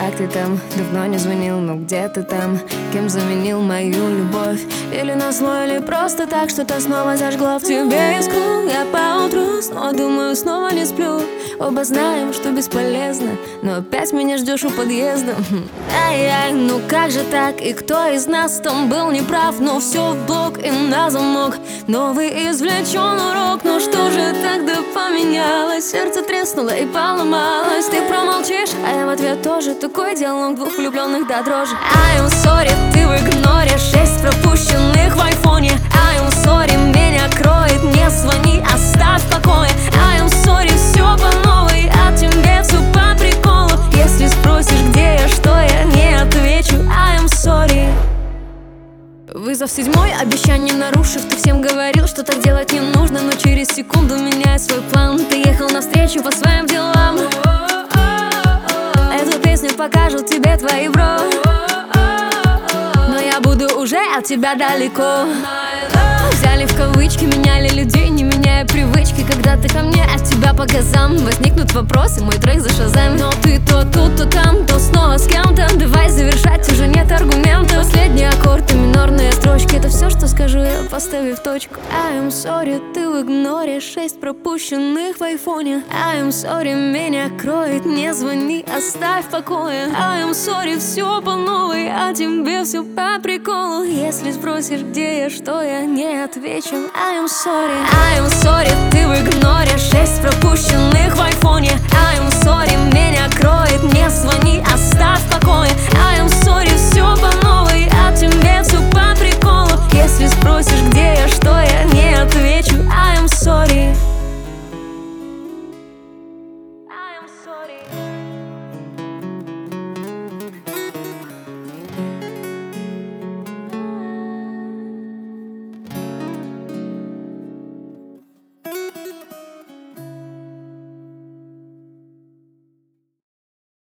как ты там? Давно не звонил, но где ты там? Кем заменил мою любовь? Или назло, или просто так что-то снова зажгло в тебе искру. Я поутру снова думаю, снова не сплю. Оба знаем, что бесполезно, но опять меня ждешь у подъезда. Ай-яй, ну как же так? И кто из нас там был неправ? Но все в блок и на замок. Новый извлечен урок. Но что же тогда поменялось? Сердце треснуло и поломалось. Ты промолчишь, а я в ответ тоже. Такой диалог двух влюбленных до дрожи. I'm sorry, ты в игноре. 6 пропущенных в айфоне. I'm sorry, меня кроет. Не звони, оставь в покое. I'm sorry, все по новой. А тебе все по приколу. Если спросишь, где я, что я, не отвечу. I'm sorry. Вызов 7, обещание нарушив. Ты всем говорил, что так делать не нужно. Но через секунду меняя свой план. Ты ехал навстречу по своим делам. Эту песню покажут тебе твои бро. Но я буду уже от тебя далеко. Взяли в кавычки, меняли людей, не меняя привычки. Когда ты ко мне, от тебя по газам. Возникнут вопросы, мой трек за шазам. Но ты то тут, то там, то снова с кем-то. Давай завершать, уже нет аргументов. Последний аккорд и минорные строчки. Это все, что скажу я, поставив точку. I'm sorry, ты в игноре. 6 пропущенных в айфоне. I'm sorry, меня кроет. Не звони, оставь в покое. I'm sorry, все по новой. А тебе все по приколу. Если спросишь, где я, что я, не отвечу. I'm sorry, ты в игноре. 6 пропущенных в айфоне. I'm sorry, меня кроет. Не звони, оставь в покое. I'm sorry, все по новой. А тебе все по приколу. Если спросишь, где